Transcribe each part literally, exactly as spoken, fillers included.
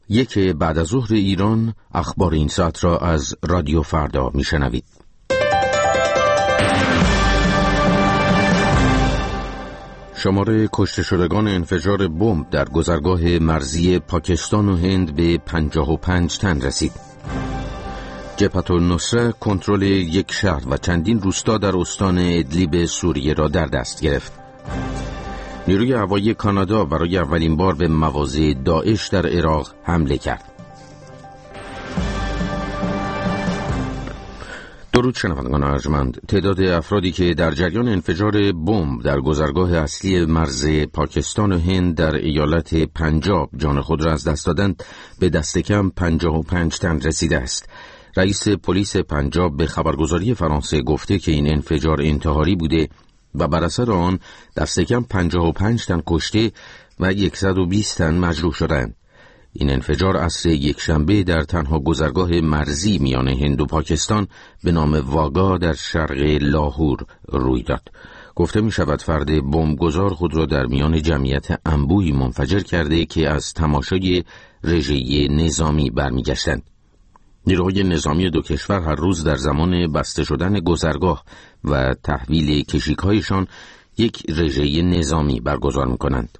یک بعد از ظهر ایران، اخبار این ساعت را از رادیو فردا میشنوید. شمار کشته شدگان انفجار بمب در گذرگاه مرزی پاکستان و هند به پنجاه و پنج تن رسید. جبهة النصره کنترل یک شهر و چندین روستا در استان ادلیب سوریه را در دست گرفت. نیروی هوایی کانادا برای اولین بار به مواضع داعش در عراق حمله کرد. درود شنوندگان ارجمند. تعداد افرادی که در جریان انفجار بمب در گذرگاه اصلی مرز پاکستان و هند در ایالت پنجاب جان خود را از دست دادند به دست کم پنجاه و پنج تن رسیده است. رئیس پلیس پنجاب به خبرگزاری فرانسه گفته که این انفجار انتحاری بوده و بر اثر آن دست کم پنجاه و پنج تن کشته و صد و بیست تن مجروح شدند. این انفجار عصر یک شنبه در تنها گذرگاه مرزی میان هند و پاکستان به نام واگا در شرق لاهور روی داد. گفته می شود فرد بمبگذار خود را در میان جمعیت انبوهی منفجر کرده که از تماشای رژه نظامی برمیگشتند. نیروهای نظامی دو کشور هر روز در زمان بسته شدن گذرگاه و تحویل کشیک‌هایشان یک رژه نظامی برگزار می‌کنند.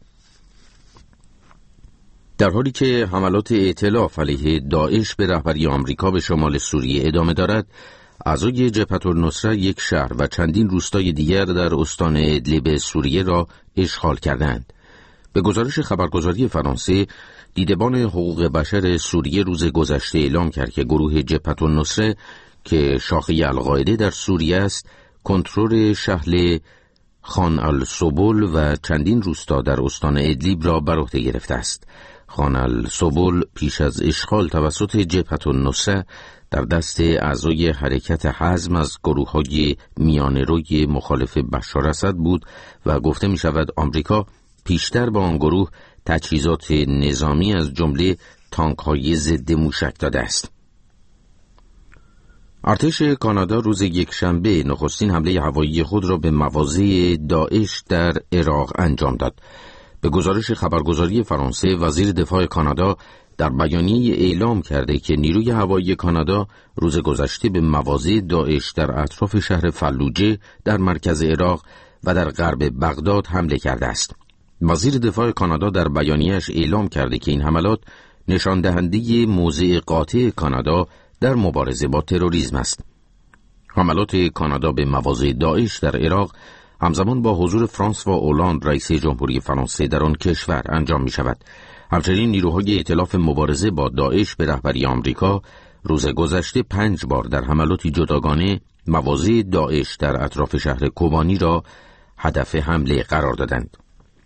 در حالی که حملات ائتلاف علیه داعش به رهبری آمریکا به شمال سوریه ادامه دارد، اعضای جبهة النصره یک شهر و چندین روستای دیگر در استان ادلیب سوریه را اشغال کردند. به گزارش خبرگزاری فرانسه، دیدبان حقوق بشر سوریه روز گذشته اعلام کرد که گروه جبهة النصره که شاخه القاعده در سوریه است، کنترل شهر خان السبل و چندین روستا در استان ادلیب را بر عهده گرفته است. خان السبل پیش از اشغال توسط جبهة النصره در دست اعضای حرکت حزم از گروه‌های میانه‌روی مخالف بشار اسد بود و گفته می شود آمریکا پیشتر به آن گروه تجهیزات نظامی از جمله تانک‌های ضد موشک داده است. ارتش کانادا روز یکشنبه نخستین حمله هوایی خود را به مواضع داعش در عراق انجام داد. به گزارش خبرگزاری فرانسه، وزیر دفاع کانادا در بیانیه اعلام کرده که نیروی هوایی کانادا روز گذشته به مواضع داعش در اطراف شهر فلوجه در مرکز عراق و در غرب بغداد حمله کرده است. وزیر دفاع کانادا در بیانیه‌اش اعلام کرده که این حملات نشان دهنده موضع قاطع کانادا در مبارزه با تروریسم است. حملات کانادا به مواضع داعش در عراق همزمان با حضور فرانسوا اولاند رئیس جمهوری فرانسه در آن کشور انجام می شود. همچنین نیروهای ائتلاف مبارزه با داعش به رهبری آمریکا روز گذشته پنج بار در حملاتی جداگانه مواضع داعش در اطراف شهر کوبانی را هدف حمله قرار دادند.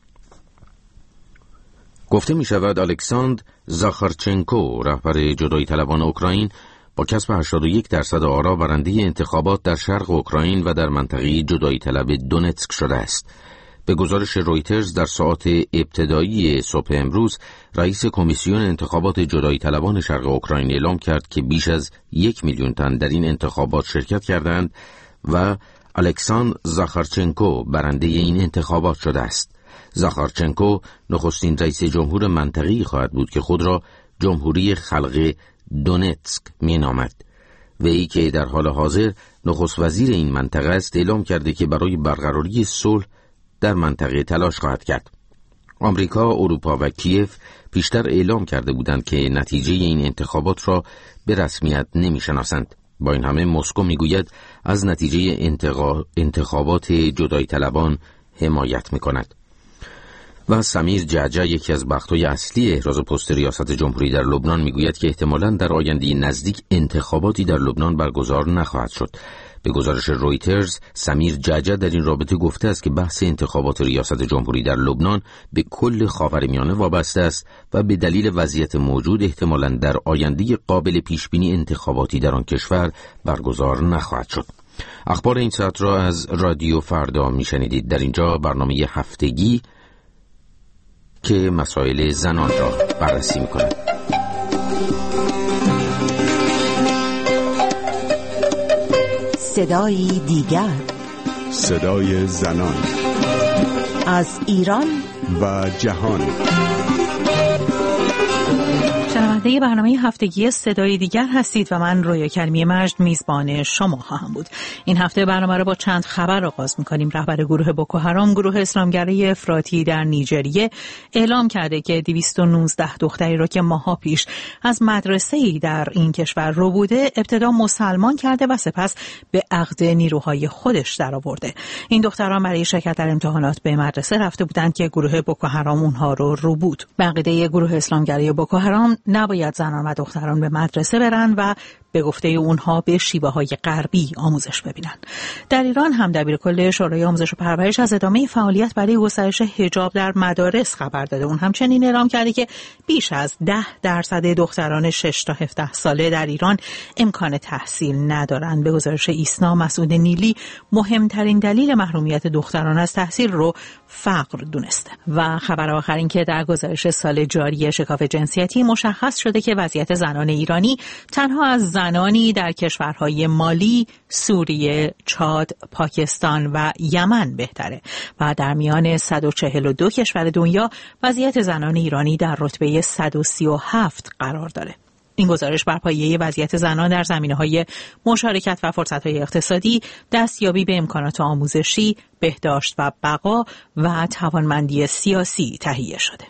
گفته می شود الکساندر زاخارچنکو، رهبر جدایی طلبان اوکراین، با کسب هشتاد و یک درصد آرا برنده انتخابات در شرق اوکراین و در منطقه جدایی طلب دونتسک شده است. به گزارش رویترز در ساعات ابتدایی صبح امروز، رئیس کمیسیون انتخابات جدایی طلبان شرق اوکراین اعلام کرد که بیش از یک میلیون تن در این انتخابات شرکت کردند و الکساندر زاخارچنکو برنده این انتخابات شده است. زاخارچنکو نخستین رئیس جمهور منطقه‌ای خواهد بود که خود را جمهوری خلق دونتسک می نامد. وی که در حال حاضر نخست وزیر این منطقه است، اعلام کرده که برای برقراری صلح در منطقه تلاش خواهد کرد. آمریکا، اروپا و کیف پیشتر اعلام کرده بودند که نتیجه این انتخابات را به رسمیت نمی شناسند. با این همه مسکو می گوید از نتیجه انتقا... انتخابات جدایی طلبان حمایت می کند. و سمیر جعجع، یکی از بخت‌های اصلی احراز پست ریاست جمهوری در لبنان، میگوید که احتمالاً در آینده نزدیک انتخاباتی در لبنان برگزار نخواهد شد. به گزارش رویترز، سمیر جعجع در این رابطه گفته است که بحث انتخابات ریاست جمهوری در لبنان به کل خاورمیانه وابسته است و به دلیل وضعیت موجود احتمالاً در آینده قابل پیشبینی انتخاباتی در آن کشور برگزار نخواهد شد. اخبار این ساعت را از رادیو فردا میشنیدید. در اینجا برنامه هفتگی که مسائل زنان را بررسی می‌کند. صدای دیگر، صدای زنان از ایران و جهان. شنوندگان شنونده برنامه هفتگی صدای دیگر هستید و من رویا کریمی مجد میزبان شما خواهم بود. این هفته برنامه را با چند خبر آغاز می‌کنیم. رهبر گروه بوکو حرام، گروه اسلامگرای افراطی در نیجریه، اعلام کرده که دویست و نوزده دختری را که ماه‌ها پیش از مدرسه‌ای در این کشور رو بوده، ابتدا مسلمان کرده و سپس به عقد نیروهای خودش درآورده. این دختران برای شرکت در امتحانات به مدرسه رفته بودند که گروه بوکو حرام اونها رو رو بود. بقیده گروه اسلامگرای بوکو حرام نباید زنان و دختران به مدرسه برن و به گفته اونها به شیوه‌های غربی آموزش ببینن. در ایران هم دبیرکل شورای آموزش و پرورش از ادامه فعالیت برای گسترش حجاب در مدارس خبر داده. اون همچنین اعلام کرده که بیش از ده درصد دختران شش تا هفده ساله در ایران امکان تحصیل ندارند. به گزارش ایسنا، مسعود نیلی مهمترین دلیل محرومیت دختران از تحصیل رو فقر دونسته. و خبر آخر این که در گزارش سال جاری شکاف جنسیتی مشخص شده که وضعیت زنان ایرانی تنها از زنانی در کشورهای مالی، سوریه، چاد، پاکستان و یمن بهتره و در میان صد و چهل و دو کشور دنیا وضعیت زنان ایرانی در رتبه صد و سی و هفت قرار داره. این گزارش بر پایه وضعیت زنان در زمینه‌های مشارکت و فرصت‌های اقتصادی، دستیابی به امکانات آموزشی، بهداشت و بقا و توانمندی سیاسی تهیه شده.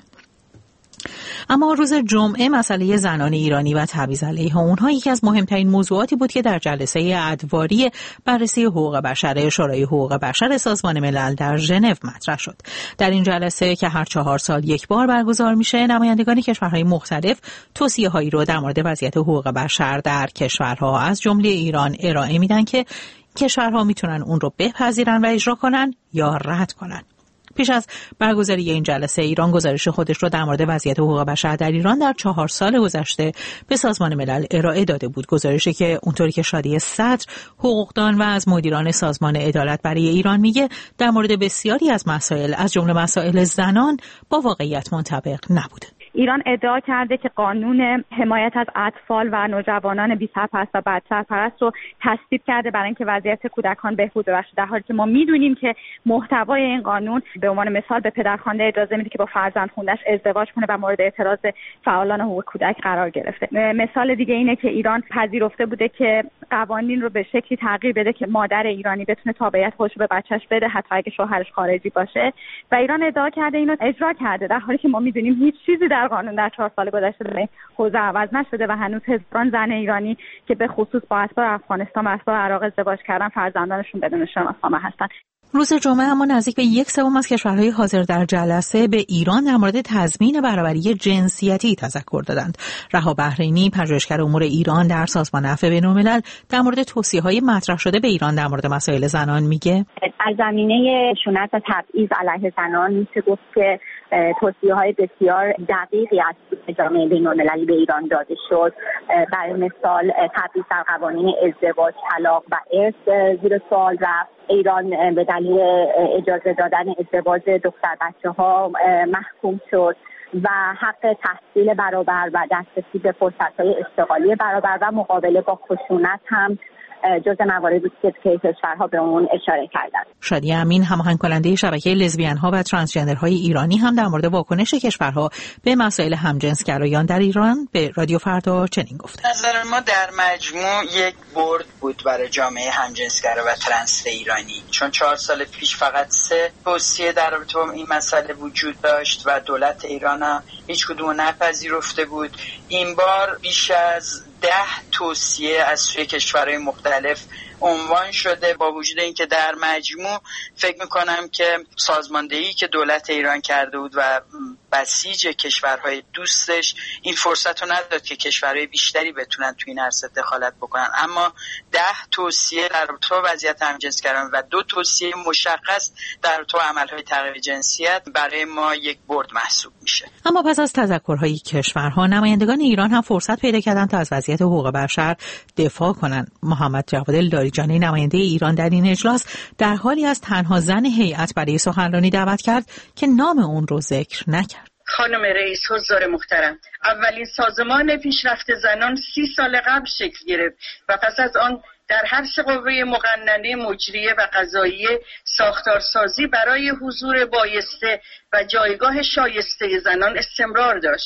اما روز جمعه مسئله زنان ایرانی و تبعیض علیه اونها یکی از مهمترین موضوعاتی بود که در جلسه ادواری بررسی حقوق بشر شورای حقوق بشر سازمان ملل در ژنو مطرح شد. در این جلسه که هر چهار سال یک بار برگزار میشه، نمایندگان کشورهای مختلف توصیه‌هایی رو در مورد وضعیت حقوق بشر در کشورها از جمله ایران ارائه میدن که کشورها میتونن اون رو بپذیرن و اجرا کنن یا رد کنن. پیش از برگزاری این جلسه، ایران گزارش خودش رو در مورد وضعیت حقوق بشر در ایران در چهار سال گذشته به سازمان ملل ارائه داده بود. گزارشی که اونطوری که شادی صدر، حقوقدان و از مدیران سازمان عدالت برای ایران میگه در مورد بسیاری از مسائل از جمله مسائل زنان با واقعیت منطبق نبوده. ایران ادعا کرده که قانون حمایت از اطفال و نوجوانان بی سرپرست و بچه‌پرست رو تصویب کرده برای اینکه وضعیت کودکان بهبود ببخشه، در حالی که ما میدونیم که محتوای این قانون به عنوان مثال به پدرخوانده اجازه میده که با فرزندخونده‌اش ازدواج کنه و مورد اعتراض فعالان حقوق کودک قرار گرفته. مثال دیگه اینه که ایران پذیرفته بوده که قوانین رو به شکلی تغییر بده که مادر ایرانی بتونه تابعیت خودش رو به بچه‌ش بده حتی اگه شوهرش خارجی باشه، و ایران ادعا کرده اینو اجرا کرده، در حالی که ما میدونیم هیچ چیزی در قانون در چهار سال گذشته به حوزه عوض نشده و هنوز هزاران زن ایرانی که به خصوص با اسباب افغانستان و اسباب عراق ازدواج کردن فرزندانشون بدون شناسنامه هستن. روز جمعه اما نزدیک به یک سوم از کشورهای حاضر در جلسه به ایران در مورد تضمین برابری جنسیتی تذکر دادند. رها بحرینی، پژوهشگر امور ایران در سازمان عفو بین‌الملل، در مورد توصیه‌های مطرح شده به ایران در مورد مسائل زنان میگه: در زمینه خشونت و تبعیض علیه زنان میشه گفت که توصیه‌های بسیار دقیقی از جامعه بین‌المللی به ایران داده شد. برای مثال تبعیض در قوانین ازدواج، طلاق و ارث زیر سوال رفت. ایران به دلیل اجازه دادن ازدواج دختر بچه‌ها محکوم شد و حق تحصیل برابر و دسترسی به فرصت‌های اشتغالی برابر و مقابله با خشونت هم جزء مواردی بود که کشورها به اون اشاره کردند. شادی امین، هماهنگ کننده شبکه لزبیان‌ها و ترانسجندرهای ایرانی، هم در مورد واکنش کشورها به مسائل همجنسگرایان در ایران به رادیو فردا چنین گفت: نظر ما در مجموع یک برد بود برای جامعه همجنسگرا و ترنس ایرانی، چون چهار سال پیش فقط سه توصیه در رابطه با این مسئله وجود داشت و دولت ایران هم هیچ کدوم نپذیرفته بود. این بار بیش از ده توصیه از سوی کشورهای مختلف عنوان شده، با وجود اینکه در مجموع فکر میکنم که سازماندهی که دولت ایران کرده بود و بسیج کشورهای دوستش این فرصت رو نداد که کشورهای بیشتری بتونن تو این عرصه دخالت بکنن. اما ده توصیه در رابطه با وضعیت همجنسگرایان و دو توصیه مشخص در رابطه با عملهای تغییر جنسیت برای ما یک برد محسوب میشه. اما پس از تذکرهای کشورها، نمایندگان ایران هم فرصت پیدا کردن تا از وضعیت حقوق بشر دفاع کنند. محمد جواد لاریجانی، نماینده ایران در این اجلاس، در حالی از تنها زن هیئت برای سخنرانی دعوت کرد که نام اون رو ذکر نکرد. خانم رئیس حضار محترم، اولین سازمان پیشرفت زنان سی سال قبل شکل گرفت و پس از آن در هر سه قوه مقننه مجریه و قضاییه ساختارسازی برای حضور بایسته و جایگاه شایسته زنان استمرار داشت.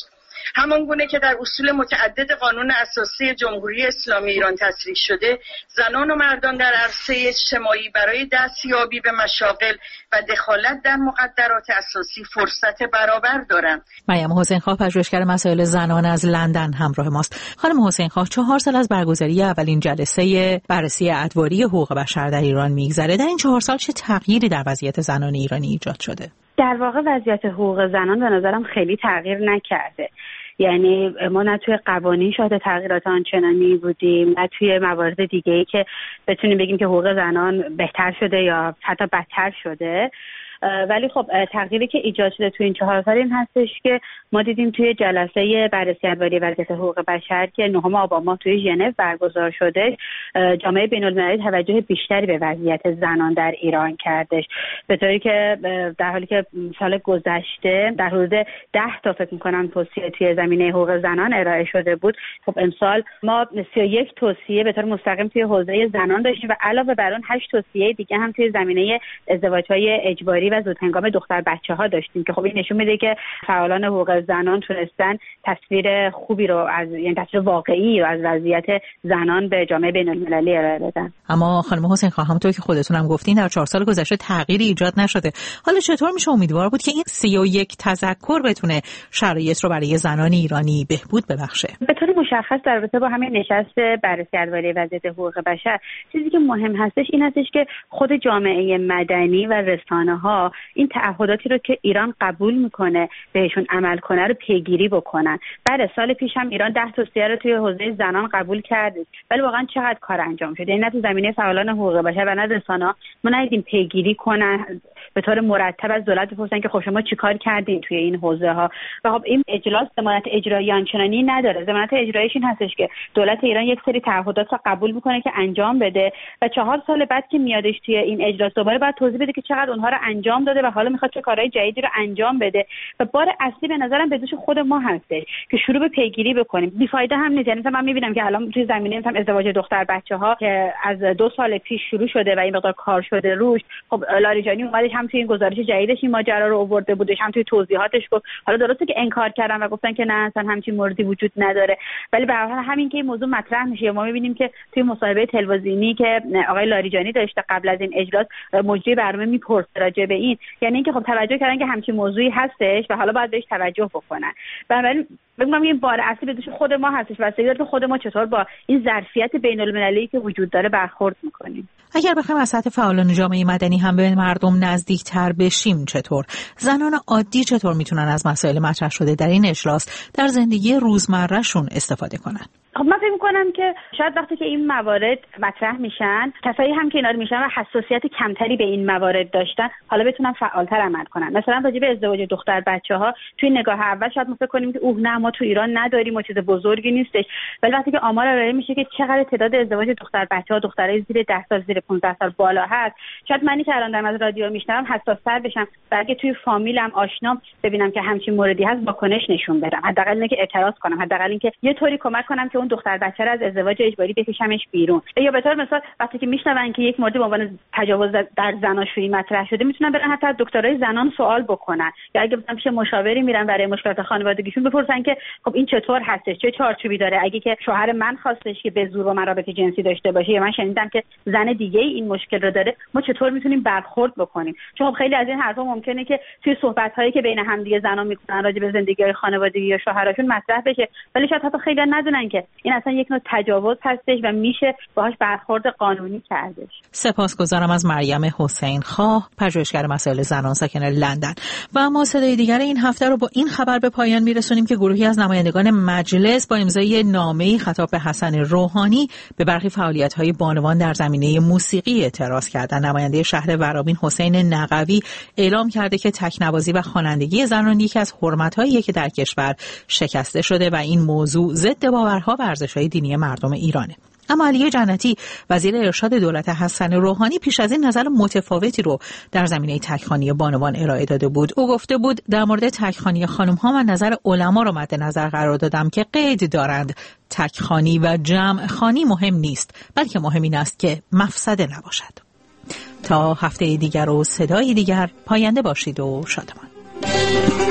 همان گونه که در اصول متعدد قانون اساسی جمهوری اسلامی ایران تصریح شده، زنان و مردان در عرصه اجتماعی برای دستیابی به مشاغل و دخالت در مقدرات اساسی فرصت برابر دارند. مریم حسین خواه، پژوهشگر مسائل زنان از لندن همراه ماست. خانم حسین خواه، چهار سال از برگزاری اولین جلسه بررسی ادواری حقوق بشر در ایران میگذره. در این چهار سال چه تغییری در وضعیت زنان ایرانی ایجاد شده؟ در واقع وضعیت حقوق زنان به نظرم خیلی تغییر نکرده. یعنی ما نه توی قوانین شاهد تغییرات آنچنانی بودیم، نه توی موارد دیگه‌ای که بتونیم بگیم که حقوق زنان بهتر شده یا حتی بدتر شده. ولی خب تغییری که ایجاد شده توی این چهار سال این هستش که ما دیدیم توی جلسه بررسی ادواری وضعیت حقوق بشر که نهم آبان ماه توی ژنو برگزار شده، جامعه بین‌المللی توجه بیشتری به وضعیت زنان در ایران کردش، به طوری که در حالی که سال گذشته در حدود ده تا فکر می‌کنم توصیه توی زمینه حقوق زنان ارائه شده بود، خب امسال ما سی و یک توصیه به طور مستقیم توی حوزه زنان داشتیم و علاوه بر اون هشت توصیه دیگه هم توی زمینه ازدواج‌های اجباری و زودهنگام دختر بچه‌ها داشتیم که خب این نشون میده که فعالان حقوق زنان تونستن تصویر خوبی رو از یعنی تصویر واقعی رو از وضعیت زنان به جامعه بین‌المللی ارائه بدن. اما خانم حسین خواهم، همونطور که خودتون هم گفتین در چهار سال گذشته تغییری ایجاد نشده. حالا چطور میشه امیدوار بود که این سی و یک تذکر بتونه شرایط رو برای زنان ایرانی بهبود ببخشه؟ به طور مشخص در رابطه با همین نشست بررسی ادواری وضعیت حقوق بشر چیزی که مهم هستش این هستش که خود جامعه مدنی و رسانه‌ها این تعهداتی رو که ایران قبول میکنه بهشون عمل کنه رو پیگیری بکنن. بعد سال پیش هم ایران ده توصیه رو توی حوزه زنان قبول کرده، ولی واقعا چقدر کار انجام شده؟ این نه تو زمینه فعالان حقوق بشر و نه رسانه‌ها ما ندیدیم پیگیری کنن به طور مرتب از دولت بپرسن که خب شما چیکار کردین توی این حوزه ها. و خب این اجلاس ضمانت اجرایی آنچنانی نداره. ضمانت اجراییش این هستش که دولت ایران یک سری تعهدات رو قبول میکنه که انجام بده و چهار سال بعد که میادش توی این اجلاس دوباره باید توضیح بده که چقدر اونها رو انجام داده و حالا میخواد چه کارهای جدیدی رو انجام بده. و بار اصلی به نظرم به دوش خود ما هستش که شروع به پیگیری بکنیم. بیفایده هم نیست. یعنی مثلا من میبینم که الان توی زمینه مثلا ازدواج دختر بچه‌ها که از دو سال پیش شروع شده و این مقدار کار شده روش، خب لاریجانی اومدش هم توی این گزارش جدیدش این ماجرا رو آورده بودش، هم توی توضیحاتش گفت. حالا درسته که انکار کردن و گفتن که نه اصلا همچین موردی وجود نداره، ولی به هر حال همین که این موضوع مطرح میشه ما میبینیم که توی مصاحبه تلویزیونی که آقای لاریجانی داشته قبل از این اجلاس مجری برنامه میپرسه راجع به این، یعنی اینکه خب توجه کردن که همچین موضوعی هستش و حالا باید بهش توجه بکنن. بنابراین بگم این بار اصلی به دوش خود ما هستش و سیاست خود ما چطور با این ظرفیت بین‌المللی که وجود داره برخورد میکنیم. اگر بخوایم از سطح فعالان جامعه مدنی هم به مردم نزدیکتر بشیم، چطور زنان عادی چطور میتونن از مسائل مطرح شده در این اجلاس در زندگی روزمرهشون استفاده کنن؟ خب من فکر می‌کنم که شاید وقتی که این موارد مطرح میشن، کسایی هم که اینا رو میشن و حساسیت کمتری به این موارد داشتن، حالا بتونن فعال‌تر عمل کنن. مثلا راجع به ازدواج دختر بچه‌ها توی نگاه اول شاید ما فکر کنیم که اوه نه ما تو ایران نداریم و چیز بزرگی نیستش، ولی وقتی که آمار ارائه میشه که چقدر تعداد ازدواج دختر بچه‌ها، دخترای زیر ده سال، زیر پانزده سال بالا هست، شاید منی که الان دارم از رادیو میشنوم حساس‌تر بشم، بلکه توی فامیلم آشنام ببینم که همچین موردی هست واکنش نشون بدم، حداقل اینکه اعتراض کنم، حداقل اینکه یه طوری کمک کنم که اون دختر بچه رو از ازدواج اجباری بکشمش بیرون. یا به طور مثال وقتی که میشنون که یک مورد به عنوان تجاوز در زناشویی مطرح شده، میتونن برن حتی از دکترای زنان سوال بکنن، یا اگه مثلا پیش مشاوری میرن برای مشکلات خانوادگیشون بپرسن که خب این چطور هستش، چه چارچوبی داره، اگه که شوهر من خواستش که به زور با من رابطه جنسی داشته باشه یا من شنیدم که زن دیگه این مشکل رو داره، ما چطور میتونیم برخورد بکنیم؟ چون خیلی از این حرفا ممکنه که توی صحبت‌هایی که بین همدیگه زنا میکنن راجع به زندگی‌های خانوادگی یا شوهراشون مطرح بشه، ولی شاید حتی خیلی ندونن که این اصلا یک نوع تجاوز هستش و میشه باهاش برخورد قانونی کردش. سپاسگزارم از مریم حسین خواه، پژوهشگر مسائل زنان ساکن لندن. و اما صدای دیگر این هفته رو با این خبر به پایان میرسونیم که گروهی از نمایندگان مجلس با امضای نامه‌ای خطاب به حسن روحانی به برخی فعالیت‌های بانوان در زمینه موسیقی اعتراض کردند. نماینده شهر ورامین حسین نقوی اعلام کرده که تکنوازی و خوانندگی زنان یکی از حرمت‌هاییه که در کشور شکسته شده و این موضوع ضد باورها و ارزش‌های دینی مردم ایرانه. اما علی جنتی وزیر ارشاد دولت حسن روحانی پیش از این نظر متفاوتی رو در زمینه تکخوانی بانوان ارائه داده بود. او گفته بود در مورد تکخوانی خانم‌ها من نظر علما رو مد نظر قرار دادم که قید دارند تکخوانی و جمع خوانی مهم نیست، بلکه مهم این است که مفسده نباشد. تا هفته دیگر و صدای دیگر، پاینده باشید و شادمان.